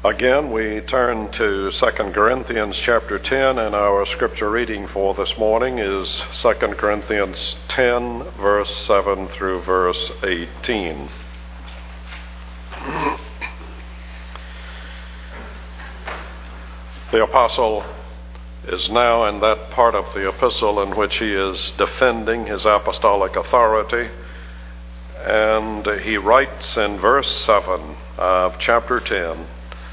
Again, we turn to 2 Corinthians chapter 10, and our scripture reading for this morning is 2 Corinthians 10, verse 7 through verse 18. The apostle is now in that part of the epistle in which he is defending his apostolic authority, and he writes in verse 7 of chapter 10,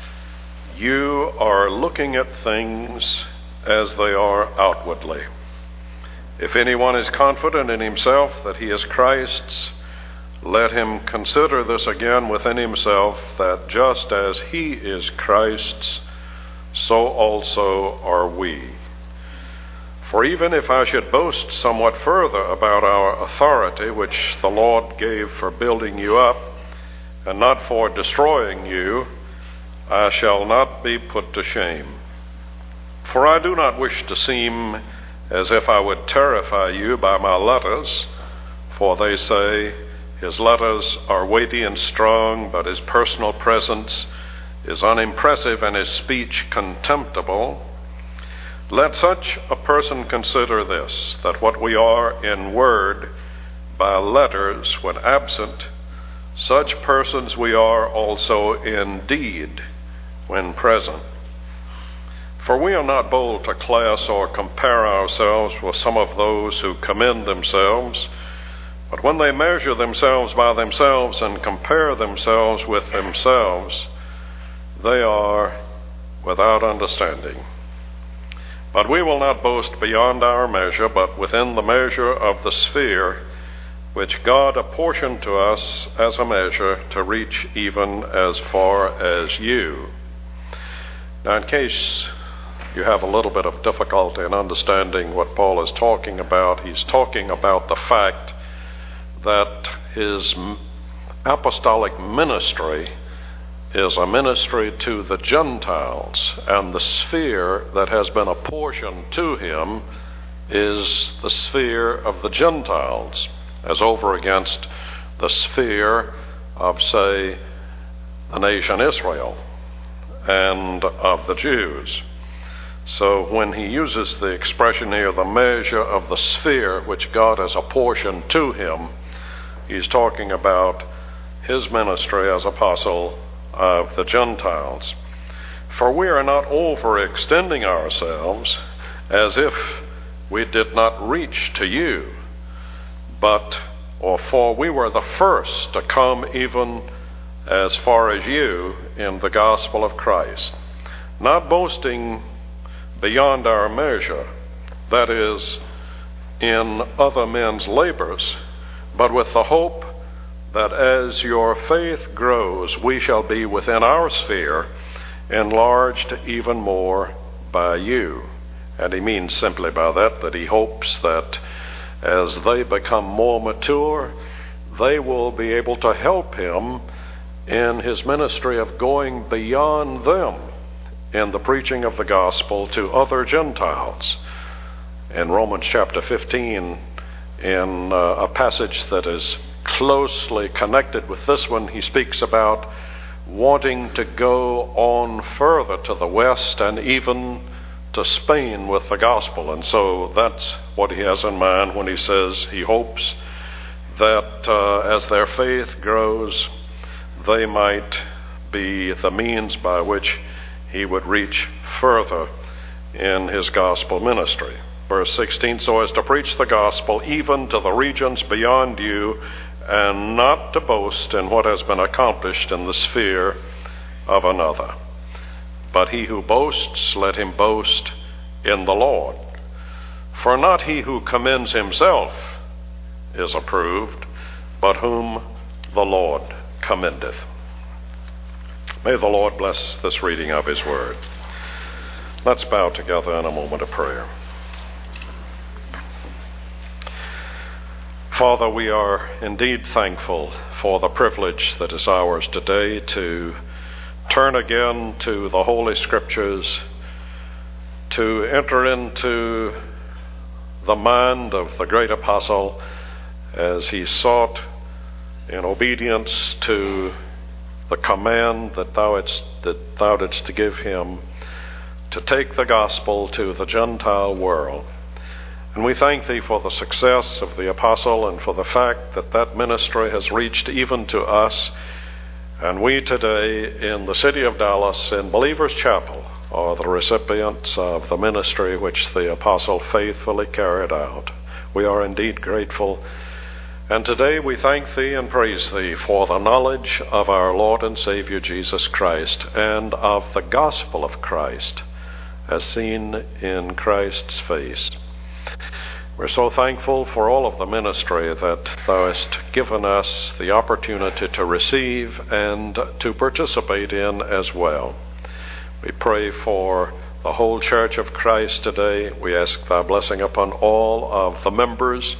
"You are looking at things as they are outwardly. If anyone is confident in himself that he is Christ's, let him consider this again within himself, that just as he is Christ's, so also are we. For even if I should boast somewhat further about our authority, which the Lord gave for building you up, and not for destroying you, I shall not be put to shame. For I do not wish to seem as if I would terrify you by my letters, for they say, his letters are weighty and strong, but his personal presence is unimpressive and his speech contemptible. Let such a person consider this, that what we are in word by letters when absent, such persons we are also in deed when present. For we are not bold to class or compare ourselves with some of those who commend themselves, but when they measure themselves by themselves and compare themselves with themselves, they are without understanding. But we will not boast beyond our measure, but within the measure of the sphere which God apportioned to us as a measure to reach even as far as you." Now, in case you have a little bit of difficulty in understanding what Paul is talking about, he's talking about the fact that his apostolic ministry is a ministry to the Gentiles, and the sphere that has been apportioned to him is the sphere of the Gentiles, as over against the sphere of, say, the nation Israel and of the Jews. So when he uses the expression here, the measure of the sphere which God has apportioned to him, he's talking about his ministry as apostle of the Gentiles. For we are not overextending ourselves as if we did not reach to you, for we were the first to come even as far as you in the gospel of Christ, not boasting beyond our measure, that is, in other men's labors, but with the hope that as your faith grows, we shall be within our sphere, enlarged even more by you. And he means simply by that he hopes that as they become more mature, they will be able to help him in his ministry of going beyond them in the preaching of the gospel to other Gentiles. In Romans chapter 15, in a passage that is closely connected with this one, he speaks about wanting to go on further to the west and even to Spain with the gospel. And so that's what he has in mind when he says he hopes that as their faith grows, they might be the means by which he would reach further in his gospel ministry. Verse 16, "So as to preach the gospel even to the regions beyond you, and not to boast in what has been accomplished in the sphere of another. But he who boasts, let him boast in the Lord. For not he who commends himself is approved, but whom the Lord commendeth." May the Lord bless this reading of his word. Let's bow together in a moment of prayer. Father, we are indeed thankful for the privilege that is ours today to turn again to the Holy Scriptures, to enter into the mind of the great apostle as he sought in obedience to the command that thou didst to give him to take the gospel to the Gentile world. And we thank thee for the success of the apostle and for the fact that that ministry has reached even to us. And we today in the city of Dallas in Believers Chapel are the recipients of the ministry which the apostle faithfully carried out. We are indeed grateful. And today we thank thee and praise thee for the knowledge of our Lord and Savior Jesus Christ and of the gospel of Christ as seen in Christ's face. We're so thankful for all of the ministry that thou hast given us the opportunity to receive and to participate in as well. We pray for the whole Church of Christ today. We ask thy blessing upon all of the members.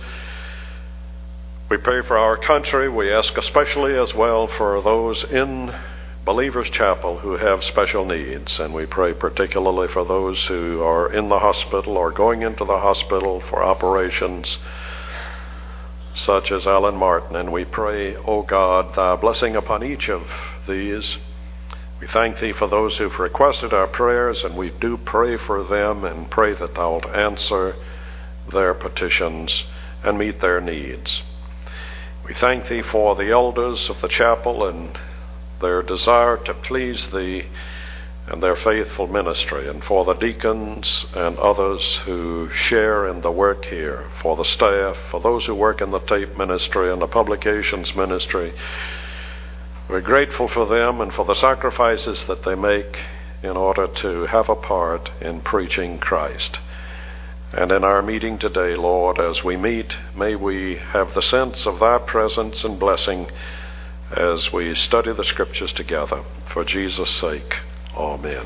We pray for our country. We ask especially as well for those in Believers Chapel who have special needs, and we pray particularly for those who are in the hospital or going into the hospital for operations such as Alan Martin, and we pray, O God, thy blessing upon each of these. We thank thee for those who've requested our prayers, and we do pray for them and pray that thou wilt answer their petitions and meet their needs. We thank thee for the elders of the chapel and their desire to please thee and their faithful ministry, and for the deacons and others who share in the work here, for the staff, for those who work in the tape ministry and the publications ministry. We're grateful for them and for the sacrifices that they make in order to have a part in preaching Christ. And in our meeting today, Lord, as we meet, may we have the sense of thy presence and blessing as we study the Scriptures together. For Jesus' sake, amen.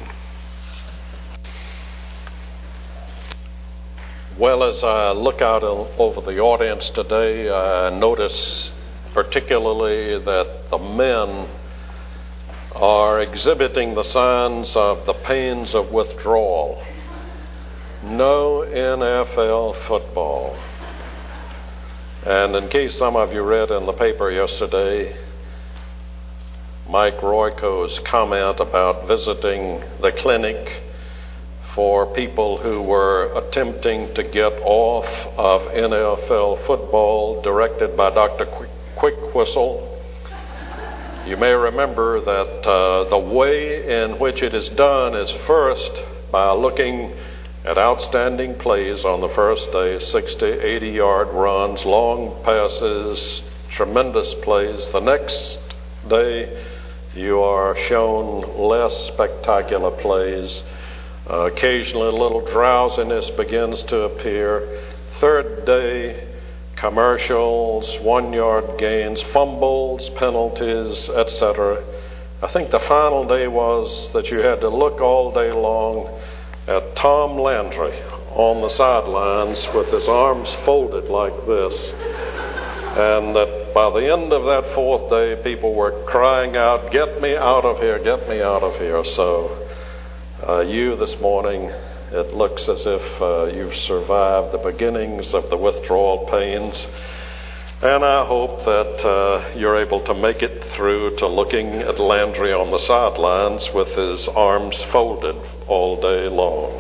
Well, as I look out over the audience today, I notice particularly that the men are exhibiting the signs of the pains of withdrawal. No NFL football. And in case some of you read in the paper yesterday, Mike Royko's comment about visiting the clinic for people who were attempting to get off of NFL football, directed by Dr. Quick Whistle. You may remember that the way in which it is done is first by looking at outstanding plays on the first day, 60, 80-yard runs, long passes, tremendous plays. The next day, you are shown less spectacular plays. Occasionally a little drowsiness begins to appear. Third day, commercials, 1-yard gains, fumbles, penalties, etc. I think the final day was that you had to look all day long at Tom Landry on the sidelines with his arms folded like this. And that by the end of that fourth day, people were crying out, "Get me out of here, get me out of here." So you this morning, it looks as if you've survived the beginnings of the withdrawal pains. And I hope that you're able to make it through to looking at Landry on the sidelines with his arms folded all day long.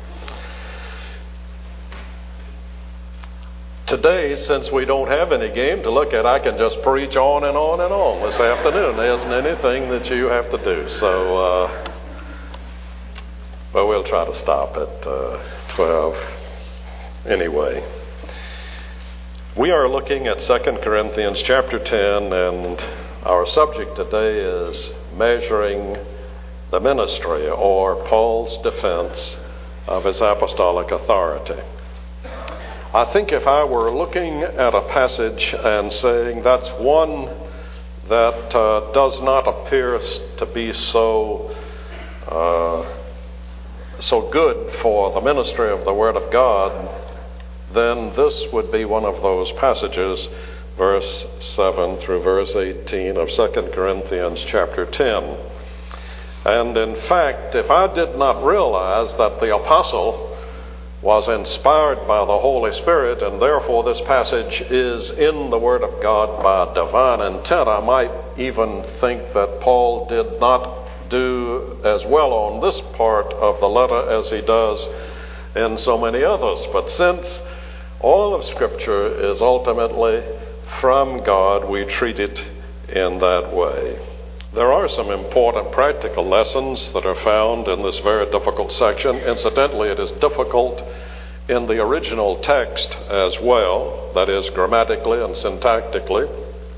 Today, since we don't have any game to look at, I can just preach on and on and on this afternoon. There isn't anything that you have to do. So, well, we'll try to stop at 12 anyway. We are looking at 2 Corinthians chapter 10, and our subject today is measuring the ministry, or Paul's defense of his apostolic authority. I think if I were looking at a passage and saying that's one that does not appear to be so good for the ministry of the Word of God, then this would be one of those passages, verse 7 through verse 18 of 2 Corinthians chapter 10. And in fact, if I did not realize that the apostle was inspired by the Holy Spirit, and therefore this passage is in the Word of God by divine intent. I might even think that Paul did not do as well on this part of the letter as he does in so many others. But since all of Scripture is ultimately from God, we treat it in that way. There are some important practical lessons that are found in this very difficult section. Incidentally, it is difficult in the original text as well, that is, grammatically and syntactically.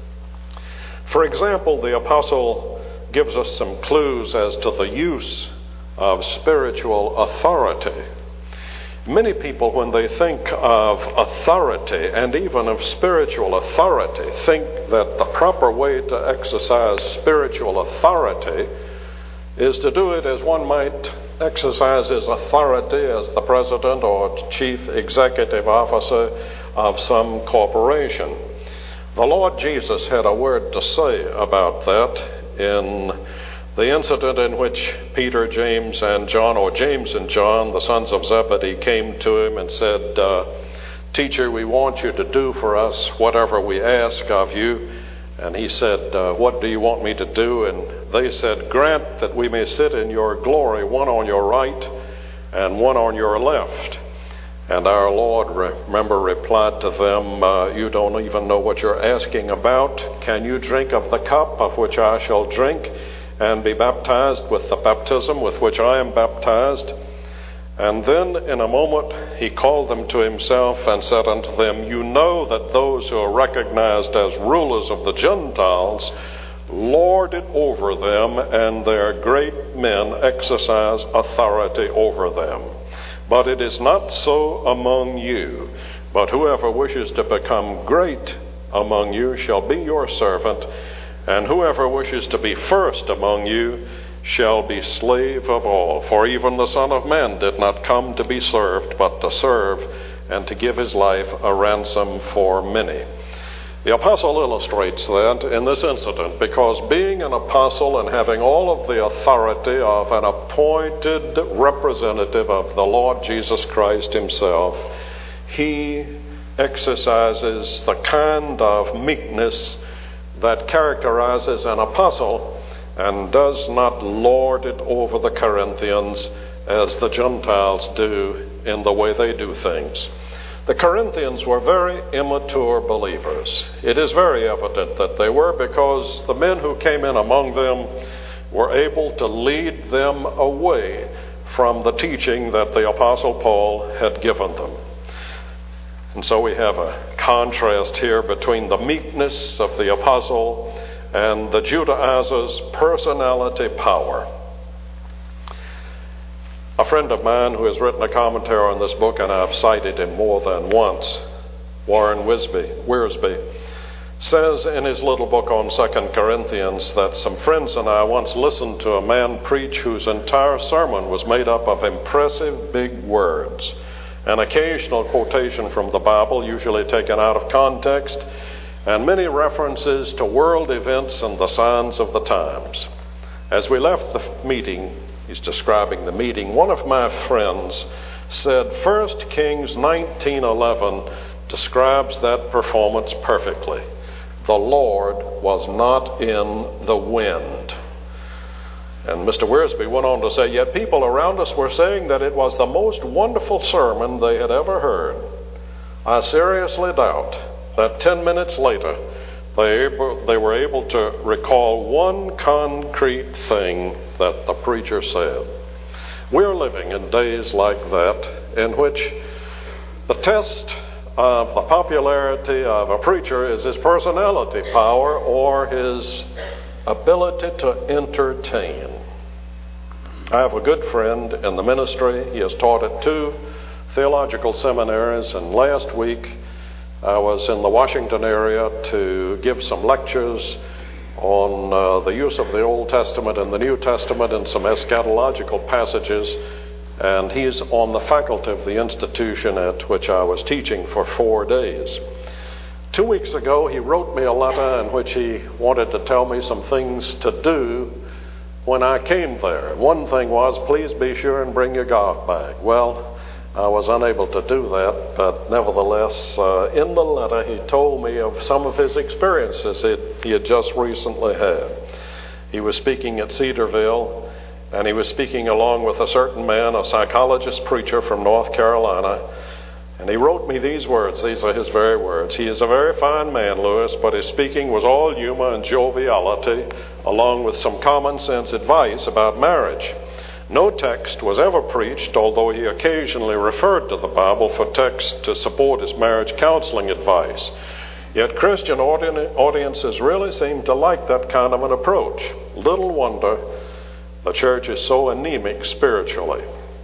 For example, the apostle gives us some clues as to the use of spiritual authority. Many people, when they think of authority and even of spiritual authority, think that the proper way to exercise spiritual authority is to do it as one might exercise his authority as the president or chief executive officer of some corporation. The Lord Jesus had a word to say about that in the incident in which Peter, James, and John, or James and John, the sons of Zebedee, came to him and said, "Teacher, we want you to do for us whatever we ask of you." And he said, "What do you want me to do?" And they said, "Grant that we may sit in your glory, one on your right and one on your left." And our Lord, remember, replied to them, "You don't even know what you're asking about. Can you drink of the cup of which I shall drink, and be baptized with the baptism with which I am baptized?" And then in a moment he called them to himself and said unto them, "You know that those who are recognized as rulers of the Gentiles lord it over them, and their great men exercise authority over them. But it is not so among you. But whoever wishes to become great among you shall be your servant, and whoever wishes to be first among you shall be slave of all. For even the Son of Man did not come to be served, but to serve, and to give his life a ransom for many." The apostle illustrates that in this incident, because being an apostle and having all of the authority of an appointed representative of the Lord Jesus Christ himself, he exercises the kind of meekness that characterizes an apostle and does not lord it over the Corinthians as the Gentiles do in the way they do things. The Corinthians were very immature believers. It is very evident that they were, because the men who came in among them were able to lead them away from the teaching that the Apostle Paul had given them. And so we have a contrast here between the meekness of the apostle and the Judaizer's personality power. A friend of mine who has written a commentary on this book, and I've cited him more than once, Warren Wiersbe, says in his little book on 2 Corinthians that some friends and I once listened to a man preach whose entire sermon was made up of impressive big words, an occasional quotation from the Bible, usually taken out of context, and many references to world events and the signs of the times. As we left the meeting, he's describing the meeting, one of my friends said 1 Kings 19:11 describes that performance perfectly. The Lord was not in the wind. And Mr. Wiersbe went on to say, yet people around us were saying that it was the most wonderful sermon they had ever heard. I seriously doubt that 10 minutes later they were able to recall one concrete thing that the preacher said. We're living in days like that, in which the test of the popularity of a preacher is his personality power or his ability to entertain. I have a good friend in the ministry. He has taught at 2 theological seminaries, and last week I was in the Washington area to give some lectures on the use of the Old Testament and the New Testament and some eschatological passages, and he's on the faculty of the institution at which I was teaching for 4 days. 2 weeks ago, he wrote me a letter in which he wanted to tell me some things to do when I came there. One thing was, please be sure and bring your golf bag. Well, I was unable to do that, but nevertheless, in the letter he told me of some of his experiences he had just recently had. He was speaking at Cedarville, and he was speaking along with a certain man, a psychologist preacher from North Carolina, and he wrote me these words. These are his very words. "He is a very fine man, Lewis, but his speaking was all humor and joviality, along with some common sense advice about marriage. No text was ever preached, although he occasionally referred to the Bible for text to support his marriage counseling advice. Yet Christian audiences really seem to like that kind of an approach. Little wonder the church is so anemic spiritually."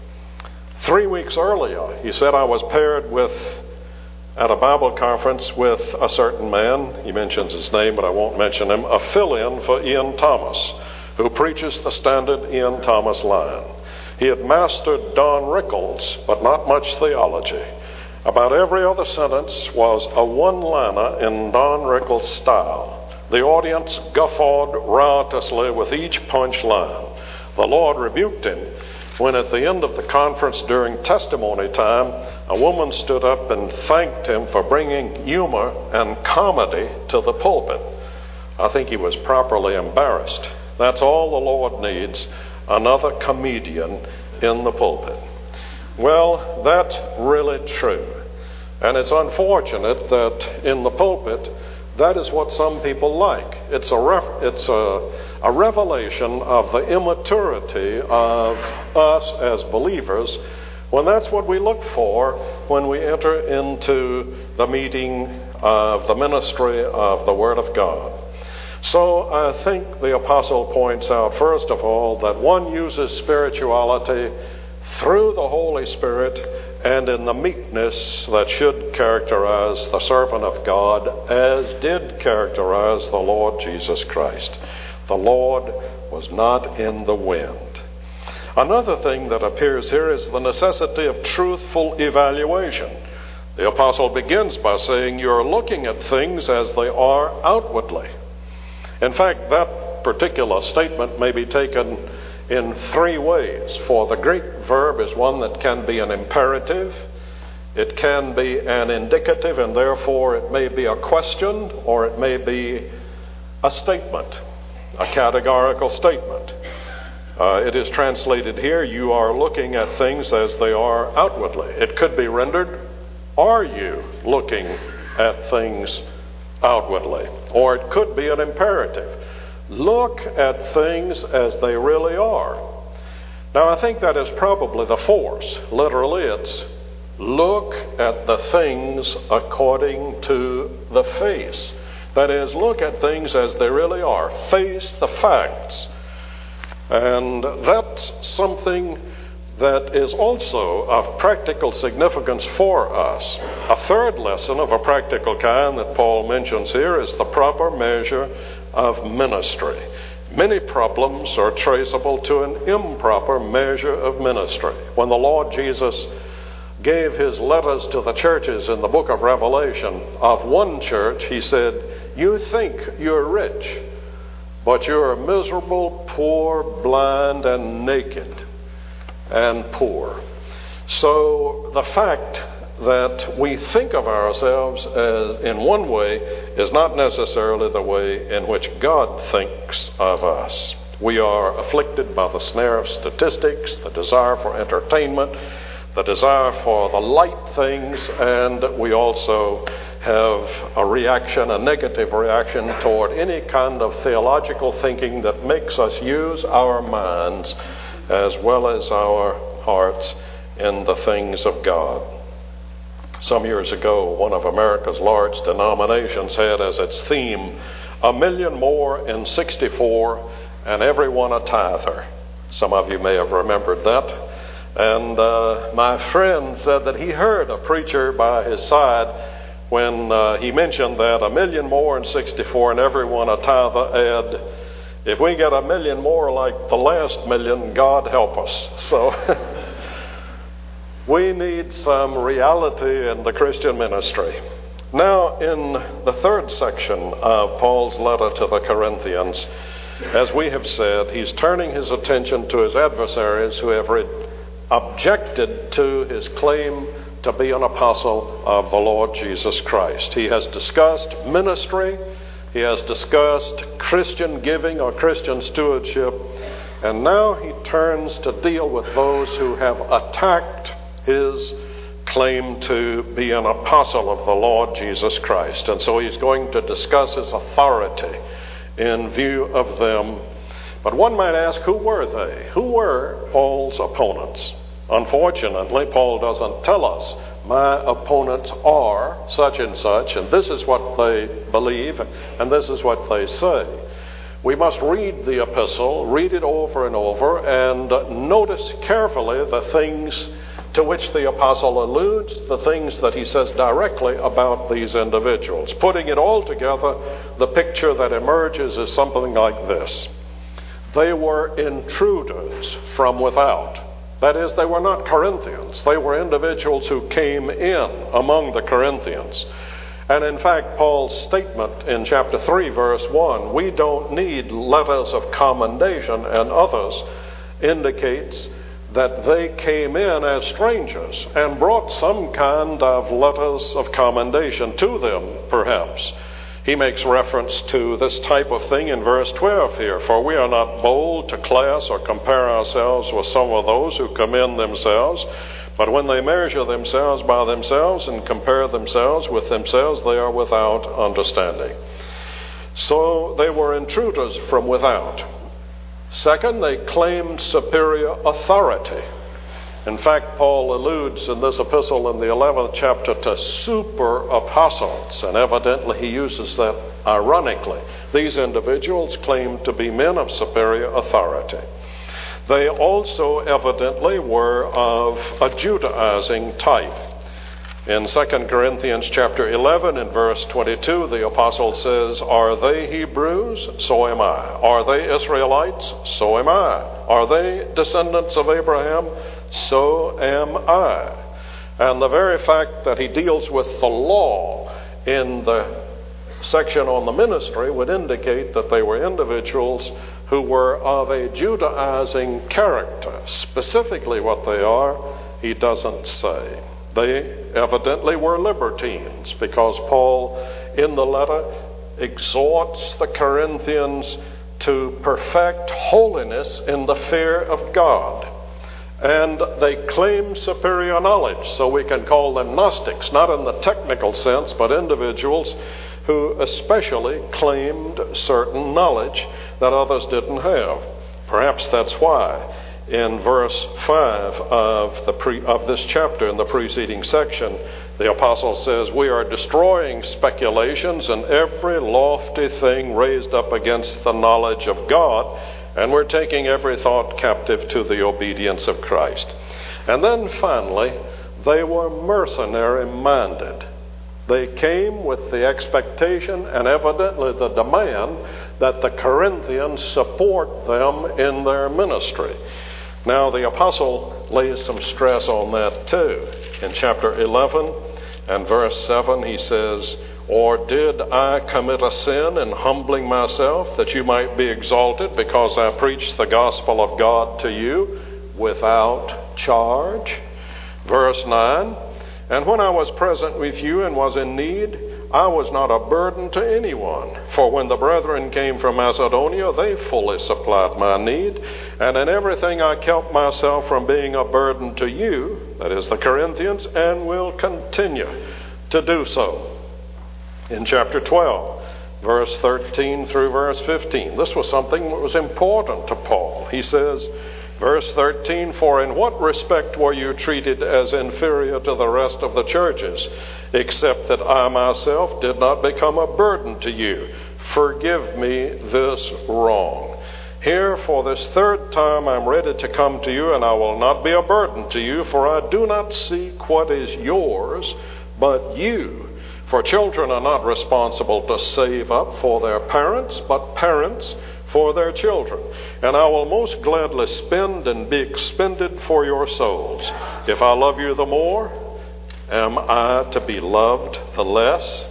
3 weeks earlier, he said, I was paired at a Bible conference with a certain man. He mentions his name, but I won't mention him. A fill-in for Ian Thomas, who preaches the standard Ian Thomas line. He had mastered Don Rickles, but not much theology. About every other sentence was a one-liner in Don Rickles' style. The audience guffawed riotously with each punch line. The Lord rebuked him when at the end of the conference during testimony time, a woman stood up and thanked him for bringing humor and comedy to the pulpit. I think he was properly embarrassed. That's all the Lord needs, another comedian in the pulpit. Well, that's really true. And it's unfortunate that in the pulpit, that is what some people like. It's a revelation of the immaturity of us as believers, when that's what we look for when we enter into the meeting of the ministry of the Word of God. So I think the apostle points out, first of all, that one uses spirituality through the Holy Spirit and in the meekness that should characterize the servant of God, as did characterize the Lord Jesus Christ. The Lord was not in the wind. Another thing that appears here is the necessity of truthful evaluation. The apostle begins by saying, you're looking at things as they are outwardly. In fact, that particular statement may be taken in three ways, for the Greek verb is one that can be an imperative, it can be an indicative, and therefore it may be a question, or it may be a statement, a categorical statement. It is translated here, you are looking at things as they are outwardly. It could be rendered, are you looking at things outwardly? Or it could be an imperative. Look at things as they really are. Now, I think that is probably the force. Literally, it's look at the things according to the face. That is, look at things as they really are. Face the facts. And that's something that is also of practical significance for us. A third lesson of a practical kind that Paul mentions here is the proper measure of ministry. Many problems are traceable to an improper measure of ministry. When the Lord Jesus gave his letters to the churches in the book of Revelation, of one church he said, you think you're rich, but you're miserable, poor, blind, and naked, and poor. So the fact that we think of ourselves as in one way is not necessarily the way in which God thinks of us. We are afflicted by the snare of statistics, the desire for entertainment, the desire for the light things, and we also have a negative reaction toward any kind of theological thinking that makes us use our minds as well as our hearts in the things of God. Some years ago, one of America's large denominations had as its theme, 1 million more in 64 and everyone a tither. Some of you may have remembered that. And my friend said that he heard a preacher by his side when he mentioned that 1 million more in 64 and everyone a tither, add, if we get 1 million more like the last million, God help us. So we need some reality in the Christian ministry. Now, in the third section of Paul's letter to the Corinthians, as we have said, he's turning his attention to his adversaries who have objected to his claim to be an apostle of the Lord Jesus Christ. He has discussed ministry, he has discussed Christian giving or Christian stewardship, and now he turns to deal with those who have attacked his claim to be an apostle of the Lord Jesus Christ. And so he's going to discuss his authority in view of them. But one might ask, who were they? Who were Paul's opponents? Unfortunately, Paul doesn't tell us, my opponents are such and such, and this is what they believe, and this is what they say. We must read the epistle, read it over and over, and notice carefully the things to which the apostle alludes, the things that he says directly about these individuals. Putting it all together, the picture that emerges is something like this. They were intruders from without. That is, they were not Corinthians. They were individuals who came in among the Corinthians. And in fact, Paul's statement in chapter 3, verse 1, we don't need letters of commendation and others, indicates that they came in as strangers and brought some kind of letters of commendation to them, perhaps. He makes reference to this type of thing in verse 12 here. For we are not bold to class or compare ourselves with some of those who commend themselves, but when they measure themselves by themselves and compare themselves with themselves, they are without understanding. So they were intruders from without. Second, they claimed superior authority. In fact, Paul alludes in this epistle in the 11th chapter to super apostles, and evidently he uses that ironically. These individuals claimed to be men of superior authority. They also evidently were of a Judaizing type. In 2 Corinthians chapter 11 and verse 22, the apostle says, are they Hebrews? So am I. Are they Israelites? So am I. Are they descendants of Abraham? So am I. And the very fact that he deals with the law in the section on the ministry would indicate that they were individuals who were of a Judaizing character. Specifically what they are, he doesn't say. They evidently were libertines, because Paul in the letter exhorts the Corinthians to perfect holiness in the fear of God. And they claim superior knowledge, so we can call them Gnostics, not in the technical sense, but individuals who especially claimed certain knowledge that others didn't have. Perhaps that's why in verse 5 of this chapter in the preceding section, the apostle says, we are destroying speculations and every lofty thing raised up against the knowledge of God, and we're taking every thought captive to the obedience of Christ. And then finally, they were mercenary-minded. They came with the expectation and evidently the demand that the Corinthians support them in their ministry. Now, the apostle lays some stress on that too. In chapter 11 and verse 7, he says, or did I commit a sin in humbling myself that you might be exalted because I preached the gospel of God to you without charge? Verse 9, and when I was present with you and was in need, I was not a burden to anyone. For when the brethren came from Macedonia, they fully supplied my need. And in everything I kept myself from being a burden to you, that is the Corinthians, and will continue to do so. In chapter 12, verse 13 through verse 15, this was something that was important to Paul. He says, verse 13, for in what respect were you treated as inferior to the rest of the churches, except that I myself did not become a burden to you? Forgive me this wrong. Here, for this third time, I'm ready to come to you, and I will not be a burden to you, for I do not seek what is yours, but you. For children are not responsible to save up for their parents, but parents for their children. And I will most gladly spend and be expended for your souls. If I love you the more, am I to be loved the less?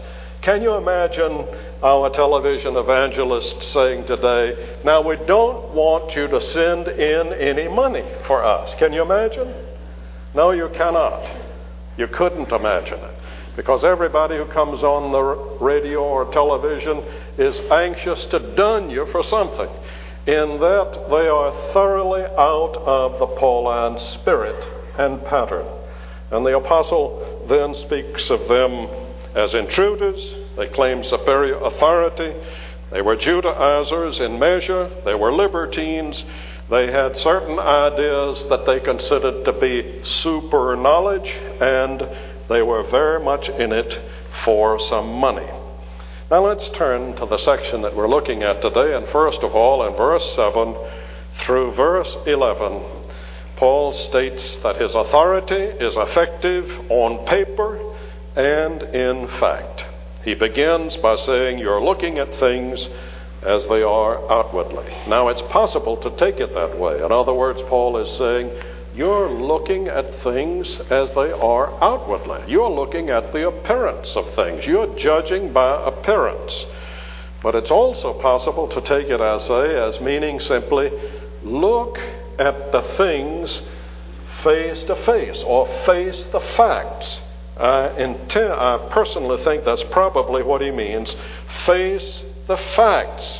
Can you imagine our television evangelists saying today, now we don't want you to send in any money for us? Can you imagine? No, you cannot. You couldn't imagine it. Because everybody who comes on the radio or television is anxious to dun you for something, in that they are thoroughly out of the Pauline spirit and pattern. And the apostle then speaks of them as intruders. They claim superior authority. They were Judaizers in measure. They were libertines. They had certain ideas that they considered to be super knowledge, and they were very much in it for some money. Now let's turn to the section that we're looking at today. And first of all, in verse 7 through verse 11, Paul states that his authority is effective on paper and in fact. He begins by saying, you're looking at things as they are outwardly. Now, it's possible to take it that way. In other words, Paul is saying, you're looking at things as they are outwardly. You're looking at the appearance of things. You're judging by appearance. But it's also possible to take it, I say, as meaning simply, look at the things face to face, or face the facts. I personally think that's probably what he means. Face the facts.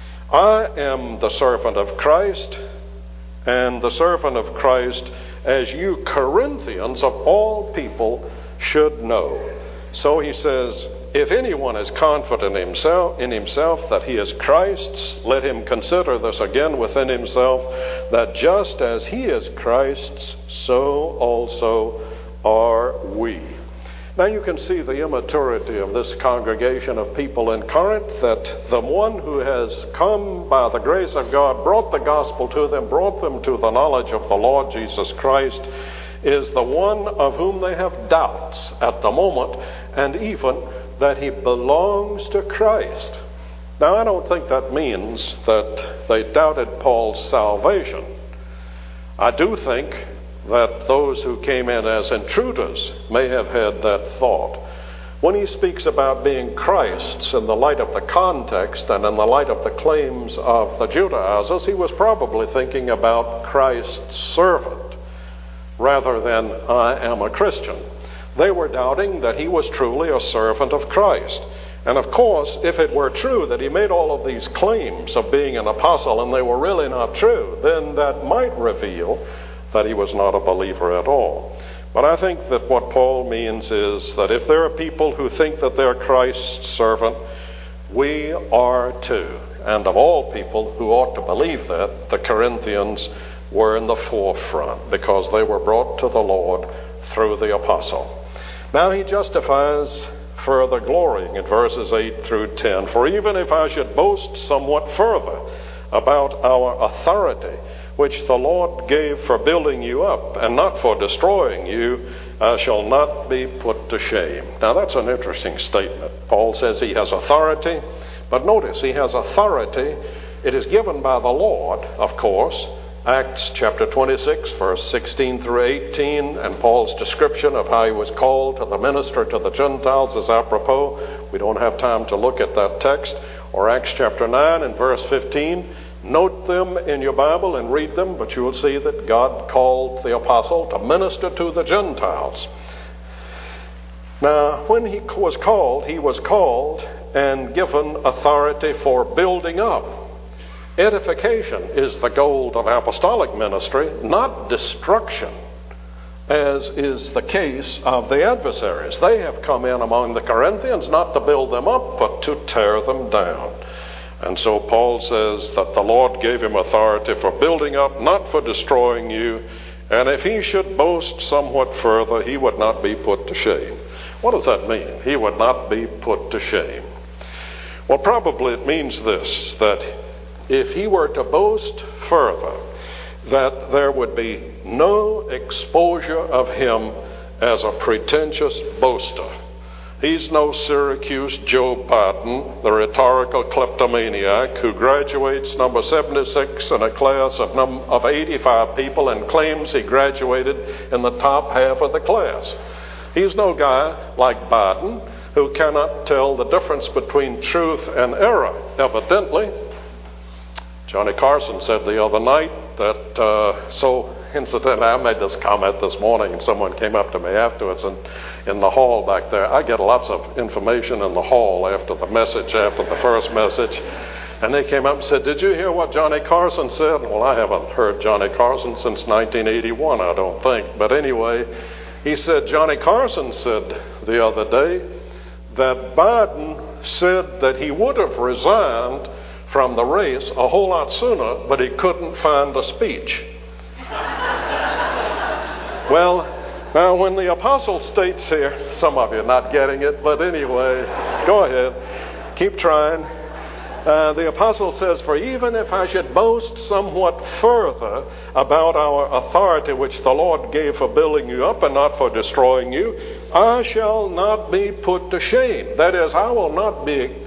I am the servant of Christ, and the servant of Christ, as you Corinthians of all people should know. So he says, if anyone is confident in himself that he is Christ's, let him consider this again within himself, that just as he is Christ's, so also are we. Now you can see the immaturity of this congregation of people in Corinth, that the one who has come by the grace of God, brought the gospel to them, brought them to the knowledge of the Lord Jesus Christ, is the one of whom they have doubts at the moment, and even that he belongs to Christ. Now I don't think that means that they doubted Paul's salvation. I do think that those who came in as intruders may have had that thought. When he speaks about being Christ's in the light of the context and in the light of the claims of the Judaizers, he was probably thinking about Christ's servant rather than I am a Christian. They were doubting that he was truly a servant of Christ. And of course, if it were true that he made all of these claims of being an apostle and they were really not true, then that might reveal that he was not a believer at all. But I think that what Paul means is that if there are people who think that they're Christ's servant, we are too. And of all people who ought to believe that, the Corinthians were in the forefront because they were brought to the Lord through the apostle. Now he justifies further glorying in verses 8 through 10. For even if I should boast somewhat further about our authority, which the Lord gave for building you up and not for destroying you, I shall not be put to shame. Now that's an interesting statement. Paul says he has authority, but notice he has authority. It is given by the Lord, of course. Acts chapter 26, verse 16 through 18, and Paul's description of how he was called to the minister to the Gentiles is apropos. We don't have time to look at that text. Or Acts chapter 9 and verse 15. Note them in your Bible and read them, but you will see that God called the apostle to minister to the Gentiles. Now, when he was called and given authority for building up. Edification is the goal of apostolic ministry, not destruction, as is the case of the adversaries. They have come in among the Corinthians not to build them up, but to tear them down. And so Paul says that the Lord gave him authority for building up, not for destroying you. And if he should boast somewhat further, he would not be put to shame. What does that mean? He would not be put to shame. Well, probably it means this, that if he were to boast further, that there would be no exposure of him as a pretentious boaster. He's no Syracuse Joe Biden, the rhetorical kleptomaniac who graduates number 76 in a class of 85 people and claims he graduated in the top half of the class. He's no guy like Biden who cannot tell the difference between truth and error, evidently. Johnny Carson said the other night that, incidentally, I made this comment this morning, and someone came up to me afterwards, and in the hall back there, I get lots of information in the hall after the first message, and they came up and said, "Did you hear what Johnny Carson said?" Well, I haven't heard Johnny Carson since 1981, I don't think. But anyway, he said Johnny Carson said the other day that Biden said that he would have resigned from the race a whole lot sooner, but he couldn't find a speech. Well, now when the apostle states here, some of you are not getting it, but anyway, go ahead, keep trying. The apostle says, "For even if I should boast somewhat further about our authority which the Lord gave for building you up and not for destroying you, I shall not be put to shame." That is, I will not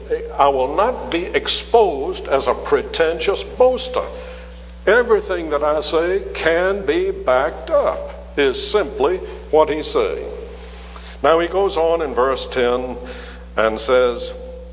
be exposed as a pretentious boaster. Everything that I say can be backed up, is simply what he's saying. Now he goes on in verse 10 and says,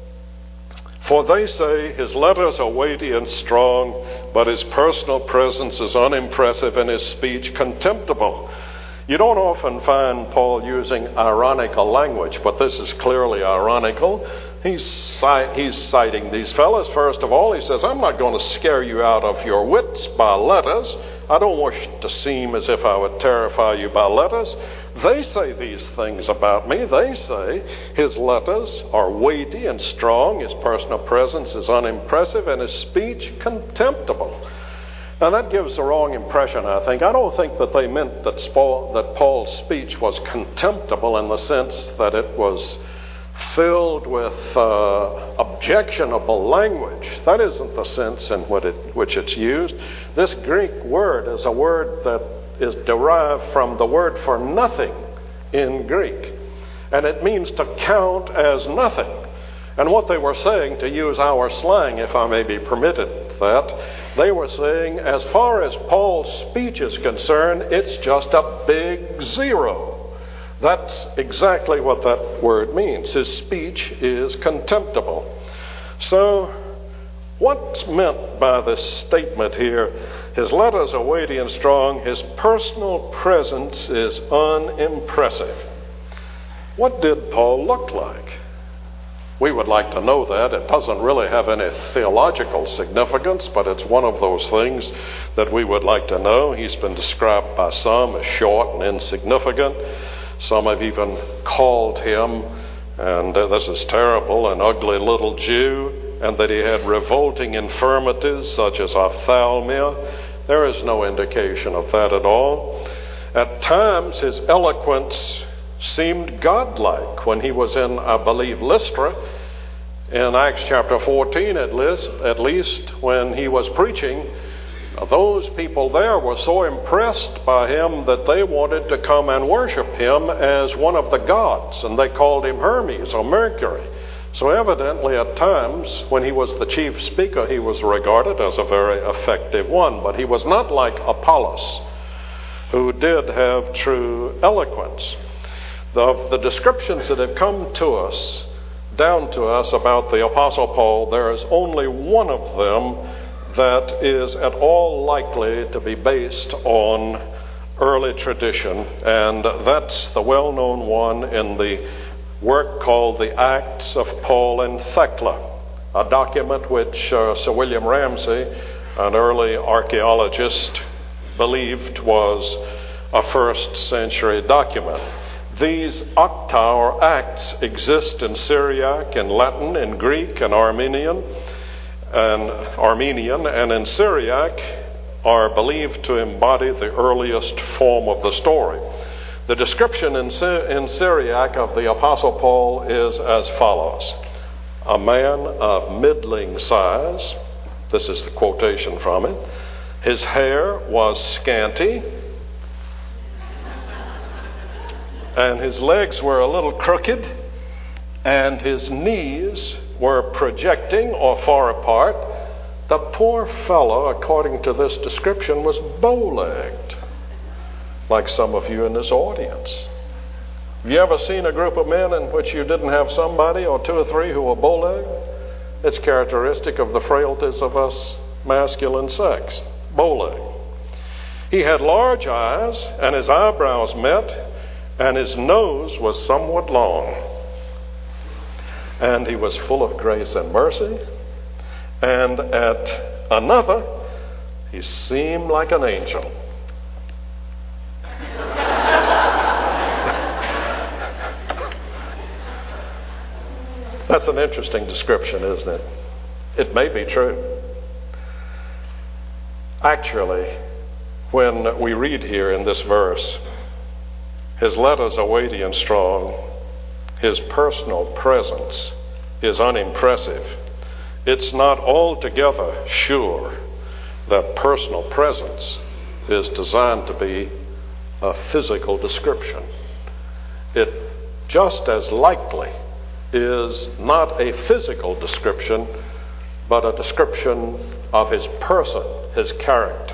"For they say his letters are weighty and strong, but his personal presence is unimpressive and his speech contemptible." You don't often find Paul using ironical language, but this is clearly ironical. He's citing these fellas. First of all, he says, "I'm not going to scare you out of your wits by letters. I don't wish to seem as if I would terrify you by letters. They say these things about me. They say his letters are weighty and strong, his personal presence is unimpressive, and his speech contemptible." Now that gives the wrong impression, I think. I don't think that they meant that Paul's speech was contemptible in the sense that it was filled with objectionable language. That isn't the sense in which it's used. This Greek word is a word that is derived from the word for nothing in Greek. And it means to count as nothing. And what they were saying, to use our slang, if I may be permitted that, they were saying, as far as Paul's speech is concerned, it's just a big zero. That's exactly what that word means. His speech is contemptible. So, what's meant by this statement here? His letters are weighty and strong. His personal presence is unimpressive. What did Paul look like? We would like to know that. It doesn't really have any theological significance, but it's one of those things that we would like to know. He's been described by some as short and insignificant. Some have even called him, and this is terrible, an ugly little Jew, and that he had revolting infirmities such as ophthalmia. There is no indication of that at all. At times, his eloquence seemed godlike when he was in, I believe, Lystra. In Acts chapter 14, at least, when he was preaching, those people there were so impressed by him that they wanted to come and worship him as one of the gods, and they called him Hermes or Mercury. So evidently at times, when he was the chief speaker, he was regarded as a very effective one, but he was not like Apollos, who did have true eloquence. Of the descriptions that have come down to us about the Apostle Paul, there is only one of them that is at all likely to be based on early tradition, and that's the well-known one in the work called the Acts of Paul and Thecla, a document which Sir William Ramsay, an early archaeologist, believed was a first century document. These Acta or Acts exist in Syriac, in Latin, in Greek, and Armenian, and in Syriac are believed to embody the earliest form of the story. The description in Syriac of the Apostle Paul is as follows: a man of middling size, this is the quotation from it, his hair was scanty, and his legs were a little crooked, and his knees were projecting or far apart. The poor fellow, according to this description, was bow-legged, like some of you in this audience. Have you ever seen a group of men in which you didn't have somebody or two or three who were bow-legged? It's characteristic of the frailties of us masculine sex, bow-legged. He had large eyes, and his eyebrows met, and his nose was somewhat long. And he was full of grace and mercy, and at another, he seemed like an angel. That's an interesting description, isn't it? It may be true. Actually, when we read here in this verse, his letters are weighty and strong. His personal presence is unimpressive. It's not altogether sure that personal presence is designed to be a physical description. It just as likely is not a physical description, but a description of his person, his character.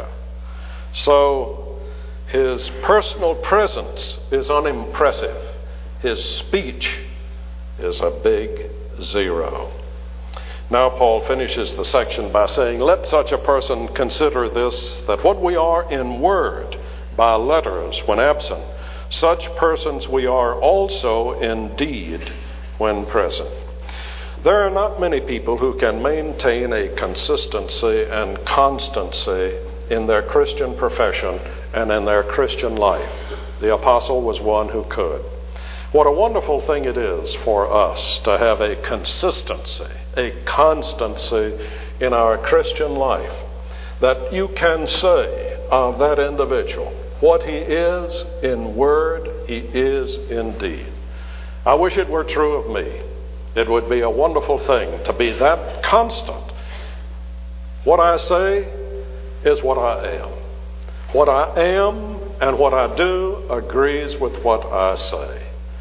So his personal presence is unimpressive. His speech is a big zero. Now Paul finishes the section by saying, let such a person consider this, that what we are in word by letters when absent, such persons we are also in deed when present. There are not many people who can maintain a consistency and constancy in their Christian profession and in their Christian life. The apostle was one who could. What a wonderful thing it is for us to have a consistency, a constancy in our Christian life, that you can say of that individual, what he is in word, he is in deed. I wish it were true of me. It would be a wonderful thing to be that constant. What I say is what I am. What I am and what I do agrees with what I say.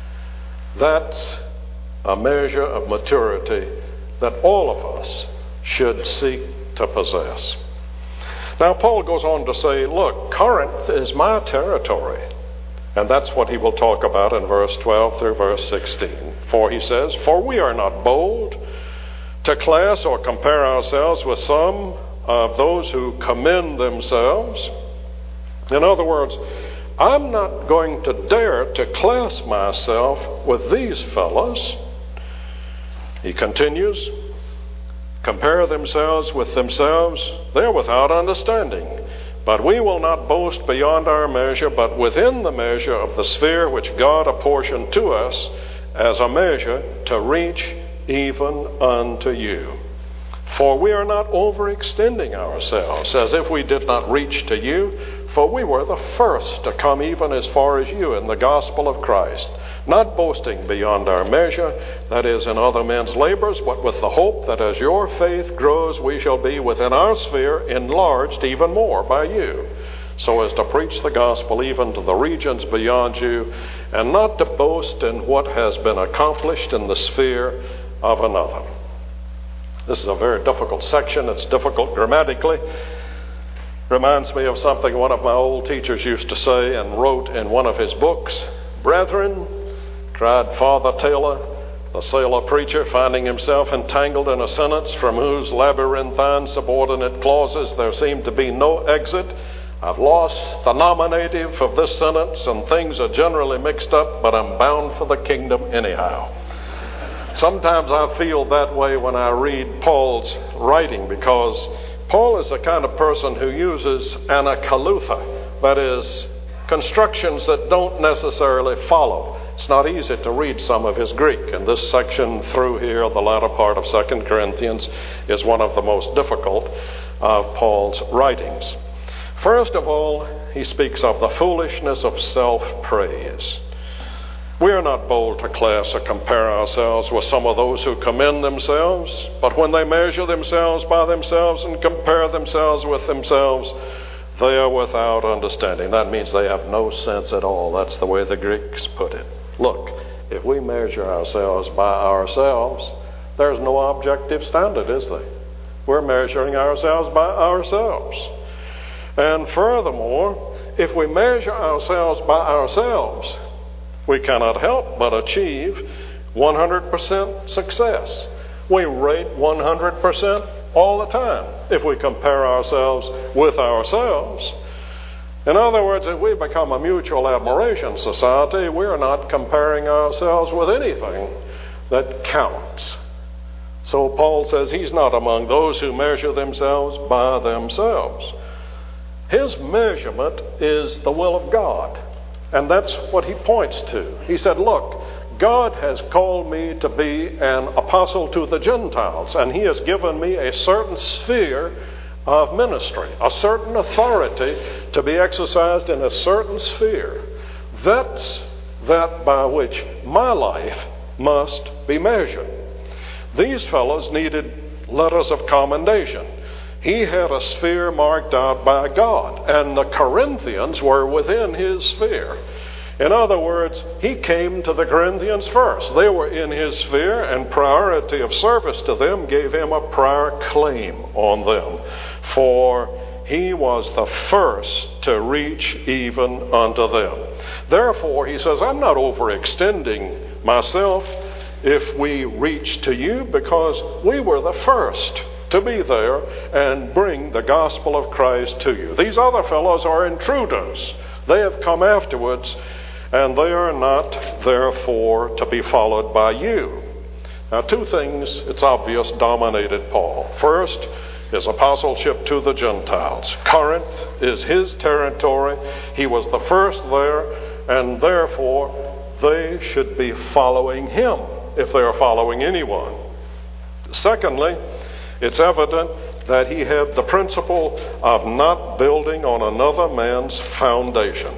That's a measure of maturity that all of us should seek to possess. Now, Paul goes on to say, look, Corinth is my territory. And that's what he will talk about in verse 12 through verse 16. For he says, for we are not bold to class or compare ourselves with some of those who commend themselves. In other words, I'm not going to dare to class myself with these fellows. He continues, compare themselves with themselves, they're without understanding. But we will not boast beyond our measure, but within the measure of the sphere which God apportioned to us as a measure to reach even unto you. For we are not overextending ourselves as if we did not reach to you, for we were the first to come even as far as you in the gospel of Christ, not boasting beyond our measure, that is in other men's labors, but with the hope that as your faith grows, we shall be within our sphere enlarged even more by you, so as to preach the gospel even to the regions beyond you, and not to boast in what has been accomplished in the sphere of another. This is a very difficult section. It's difficult grammatically. Reminds me of something one of my old teachers used to say and wrote in one of his books. Brethren, cried Father Taylor, the sailor preacher, finding himself entangled in a sentence from whose labyrinthine subordinate clauses there seemed to be no exit, I've lost the nominative of this sentence and things are generally mixed up, but I'm bound for the kingdom anyhow. Sometimes I feel that way when I read Paul's writing, because Paul is the kind of person who uses anakaluthia, that is, constructions that don't necessarily follow. It's not easy to read some of his Greek, and this section through here, the latter part of 2 Corinthians, is one of the most difficult of Paul's writings. First of all, he speaks of the foolishness of self-praise. We are not bold to class or compare ourselves with some of those who commend themselves, but when they measure themselves by themselves and compare themselves with themselves, they are without understanding. That means they have no sense at all. That's the way the Greeks put it. Look, if we measure ourselves by ourselves, there's no objective standard, is there? We're measuring ourselves by ourselves. And furthermore, if we measure ourselves by ourselves, We cannot help but achieve 100% success. We rate 100% all the time if we compare ourselves with ourselves. In other words, if we become a mutual admiration society, we're not comparing ourselves with anything that counts. So Paul says he's not among those who measure themselves by themselves. His measurement is the will of God. And that's what he points to. He said, look, God has called me to be an apostle to the Gentiles, and he has given me a certain sphere of ministry, a certain authority to be exercised in a certain sphere. That's that by which my life must be measured. These fellows needed letters of commendation. He had a sphere marked out by God, and the Corinthians were within his sphere. In other words, he came to the Corinthians first. They were in his sphere, and priority of service to them gave him a prior claim on them. For he was the first to reach even unto them. Therefore, he says, I'm not overextending myself if we reach to you, because we were the first to be there and bring the gospel of Christ to you. These other fellows are intruders. They have come afterwards, and they are not, therefore, to be followed by you. Now, two things, it's obvious, dominated Paul. First, his apostleship to the Gentiles. Corinth is his territory. He was the first there, and therefore, they should be following him if they are following anyone. Secondly, it's evident that he had the principle of not building on another man's foundation.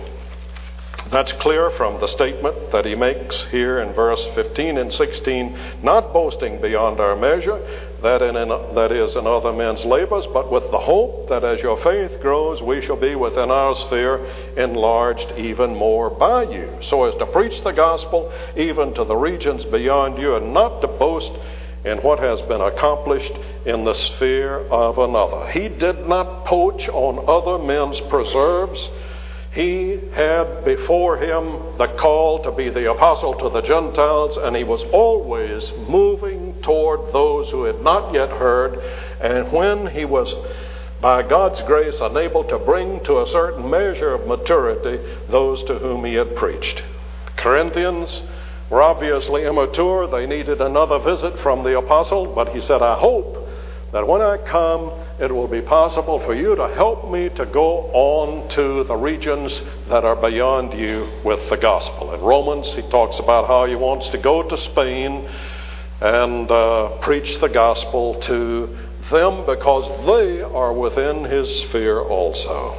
That's clear from the statement that he makes here in verse 15 and 16, not boasting beyond our measure, that is in other men's labors, but with the hope that as your faith grows, we shall be within our sphere enlarged even more by you, so as to preach the gospel even to the regions beyond you, and not to boast in what has been accomplished in the sphere of another. He did not poach on other men's preserves. He had before him the call to be the apostle to the Gentiles, and he was always moving toward those who had not yet heard. And when he was, by God's grace, unable to bring to a certain measure of maturity those to whom he had preached. The Corinthians were obviously immature. They needed another visit from the apostle, but he said, I hope that when I come, it will be possible for you to help me to go on to the regions that are beyond you with the gospel. In Romans, he talks about how he wants to go to Spain and preach the gospel to them because they are within his sphere also.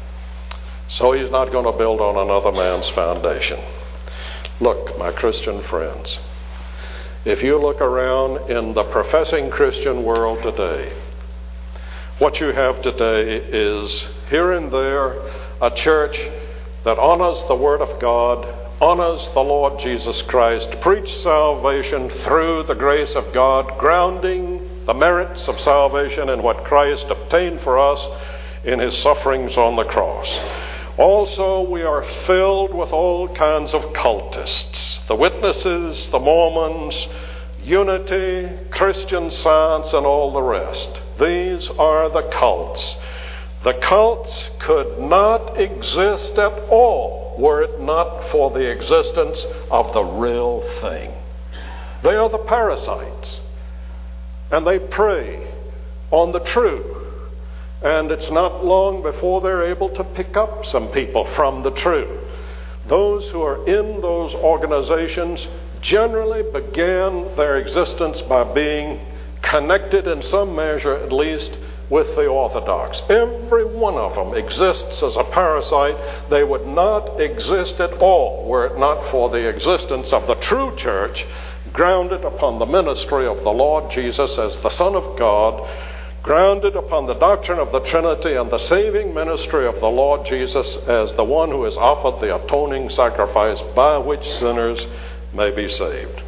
So he's not going to build on another man's foundation. Look, my Christian friends, if you look around in the professing Christian world today, what you have today is here and there a church that honors the Word of God, honors the Lord Jesus Christ, preach salvation through the grace of God, grounding the merits of salvation in what Christ obtained for us in his sufferings on the cross. Also, we are filled with all kinds of cultists, the Witnesses, the Mormons, Unity, Christian Science, and all the rest. These are the cults. The cults could not exist at all were it not for the existence of the real thing. They are the parasites, and they prey on the true. And it's not long before they're able to pick up some people from the true. Those who are in those organizations generally began their existence by being connected in some measure, at least, with the Orthodox. Every one of them exists as a parasite. They would not exist at all were it not for the existence of the true church, grounded upon the ministry of the Lord Jesus as the Son of God, grounded upon the doctrine of the Trinity and the saving ministry of the Lord Jesus as the one who has offered the atoning sacrifice by which sinners may be saved.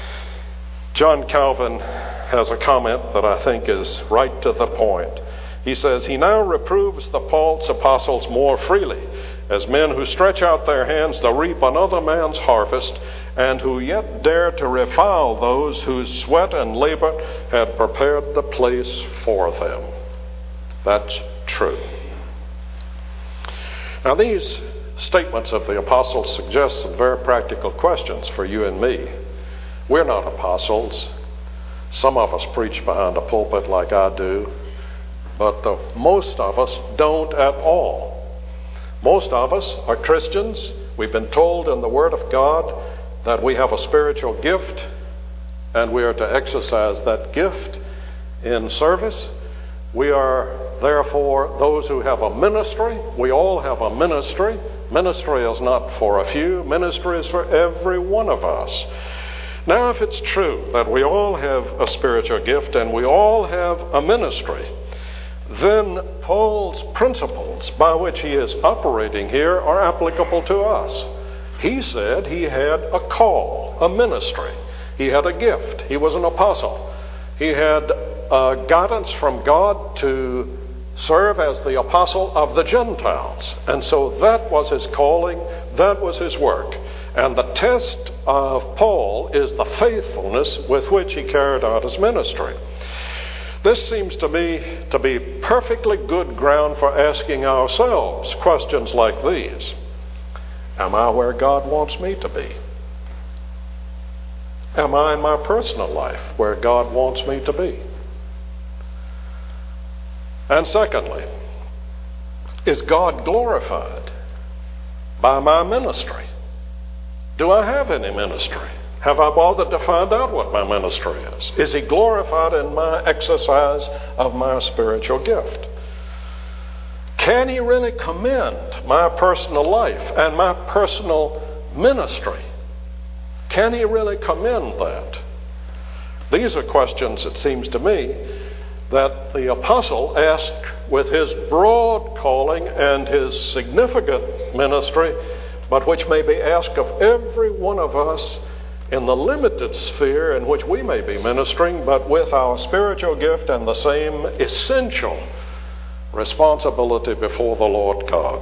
John Calvin has a comment that I think is right to the point. He says, he now reproves the false apostles more freely as men who stretch out their hands to reap another man's harvest, and who yet dare to revile those whose sweat and labor had prepared the place for them. That's true. Now, these statements of the apostles suggest some very practical questions for you and me. We're not apostles. Some of us preach behind a pulpit like I do, but most of us don't at all. Most of us are Christians. We've been told in the Word of God that we have a spiritual gift, and we are to exercise that gift in service. We are therefore those who have a ministry. We all have a ministry. Ministry is not for a few. Ministry is for every one of us. Now, if it's true that we all have a spiritual gift and we all have a ministry, then Paul's principles by which he is operating here are applicable to us. He said he had a call, a ministry. He had a gift. He was an apostle. He had guidance from God to serve as the apostle of the Gentiles. And so that was his calling, that was his work. And the test of Paul is the faithfulness with which he carried out his ministry. This seems to me to be perfectly good ground for asking ourselves questions like these. Am I where God wants me to be? Am I in my personal life where God wants me to be? And secondly, is God glorified by my ministry? Do I have any ministry? Have I bothered to find out what my ministry is? Is he glorified in my exercise of my spiritual gift? Can he really commend my personal life and my personal ministry? Can he really commend that? These are questions, it seems to me, that the apostle asked with his broad calling and his significant ministry, but which may be asked of every one of us in the limited sphere in which we may be ministering, but with our spiritual gift and the same essential responsibility before the Lord God.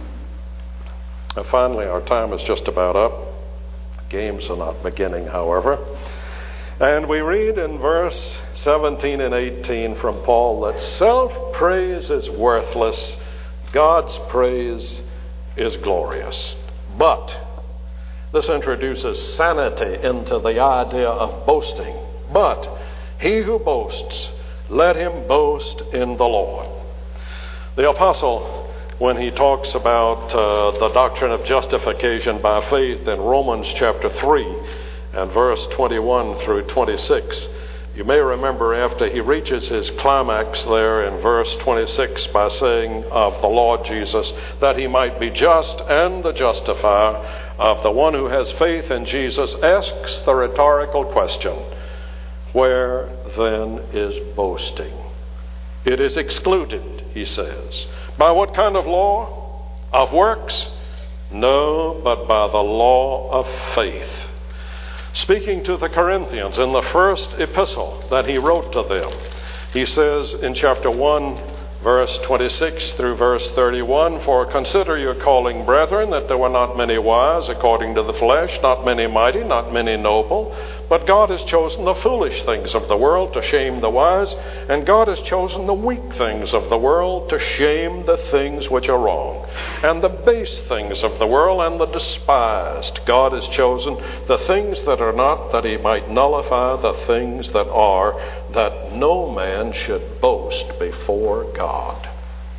And finally, our time is just about up. Games are not beginning, however. And we read in verse 17 and 18 from Paul that self-praise is worthless, God's praise is glorious. But this introduces sanity into the idea of boasting. But he who boasts, let him boast in the Lord. The apostle, when he talks about the doctrine of justification by faith in Romans chapter 3 and verse 21 through 26, you may remember after he reaches his climax there in verse 26 by saying of the Lord Jesus that he might be just and the justifier of the one who has faith in Jesus, asks the rhetorical question, where then is boasting? It is excluded, he says. By what kind of law? Of works? No, but by the law of faith. Speaking to the Corinthians in the first epistle that he wrote to them, he says in chapter 1, verse 26 through verse 31, for consider your calling, brethren, that there were not many wise according to the flesh, not many mighty, not many noble, but God has chosen the foolish things of the world to shame the wise, and God has chosen the weak things of the world to shame the things which are wrong, and the base things of the world and the despised. God has chosen the things that are not, that he might nullify the things that are, that no man should boast before God.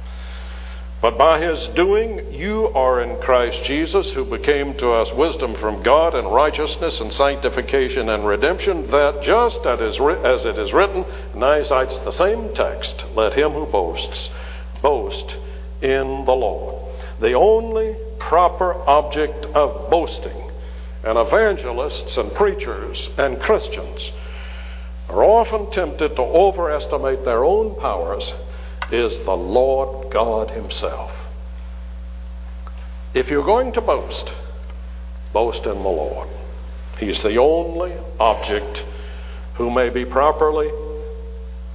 But by his doing, you are in Christ Jesus, who became to us wisdom from God and righteousness and sanctification and redemption, that just as it is written, and I cites the same text, let him who boasts, boast in the Lord. The only proper object of boasting, and evangelists and preachers and Christians are often tempted to overestimate their own powers, is the Lord God himself. If you're going to boast, boast in the Lord. He's the only object who may be properly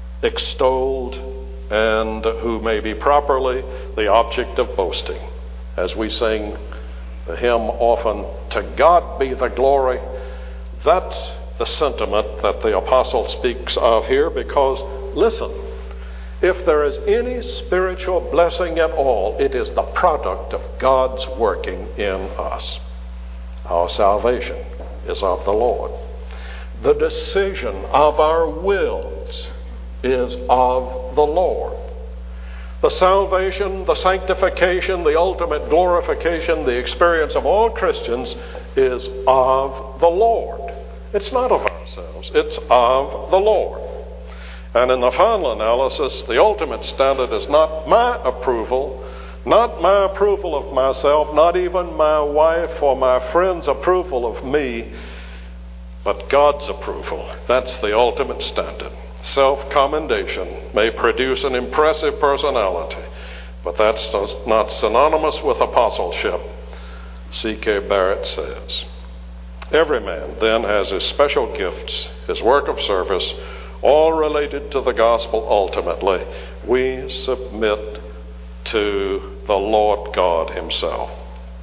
extolled and who may be properly the object of boasting. as we sing the hymn often, "To God be the glory." That's the sentiment that the apostle speaks of here, because, listen, if there is any spiritual blessing at all, it is the product of God's working in us. Our salvation is of the Lord. The decision of our wills is of the Lord. The salvation, the sanctification, the ultimate glorification, the experience of all Christians is of the Lord. It's not of ourselves, it's of the Lord. And in the final analysis, the ultimate standard is not my approval, not my approval of myself, not even my wife or my friend's approval of me, but God's approval. That's the ultimate standard. Self-commendation may produce an impressive personality, but that's not synonymous with apostleship, C.K. Barrett says. Every man then has his special gifts, his work of service, all related to the gospel ultimately. We submit to the Lord God himself.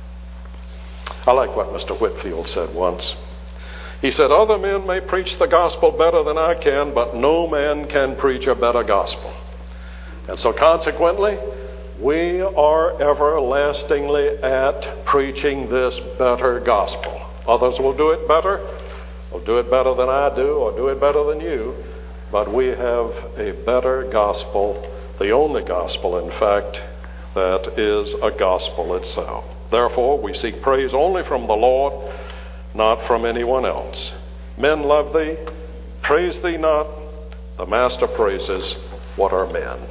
I like what Mr. Whitfield said once. He said, "Other men may preach the gospel better than I can, but no man can preach a better gospel." And so consequently, we are everlastingly at preaching this better gospel. Others will do it better, will do it better than I do, or do it better than you, but we have a better gospel, the only gospel, in fact, that is a gospel itself. Therefore, we seek praise only from the Lord, not from anyone else. Men love thee, praise thee not. The master praises, what are men?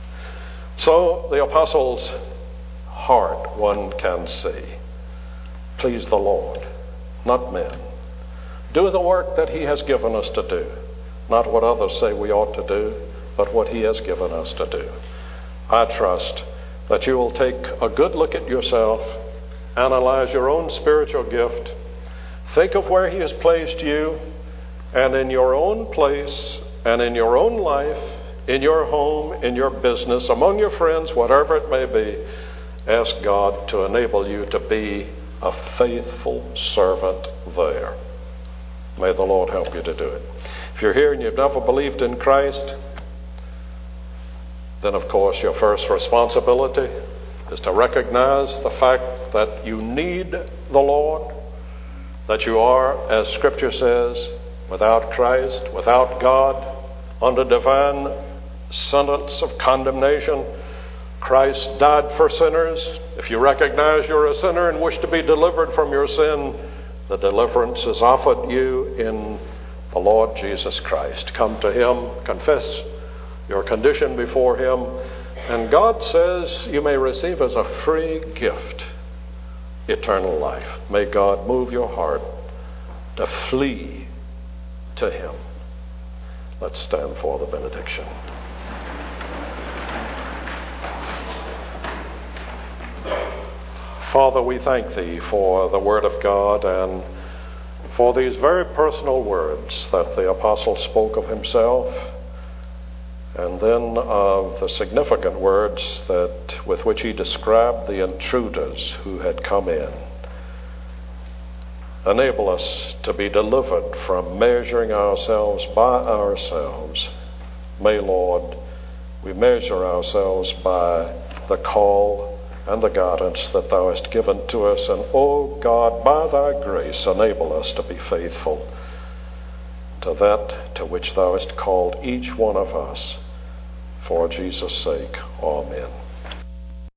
So the apostle's heart, one can see. Please the Lord, not men. Do the work that he has given us to do. Not what others say we ought to do, but what he has given us to do. I trust that you will take a good look at yourself, analyze your own spiritual gift, think of where he has placed you, and in your own place and in your own life, in your home, in your business, among your friends, whatever it may be, ask God to enable you to be a faithful servant there. May the Lord help you to do it. If you're here and you've never believed in Christ, then of course your first responsibility is to recognize the fact that you need the Lord, that you are, as Scripture says, without Christ, without God, under divine sentence of condemnation. Christ died for sinners. If you recognize you're a sinner and wish to be delivered from your sin, the deliverance is offered you in the Lord Jesus Christ. Come to him, confess your condition before him, and God says you may receive as a free gift eternal life. May God move your heart to flee to him. Let's stand for the benediction. Father, we thank thee for the word of God and for these very personal words that the apostle spoke of himself, and then of the significant words that with which he described the intruders who had come in. Enable us to be delivered from measuring ourselves by ourselves. May, Lord, we measure ourselves by the call and the guidance that thou hast given to us. And, O God, by thy grace, enable us to be faithful to that to which thou hast called each one of us. For Jesus' sake, amen.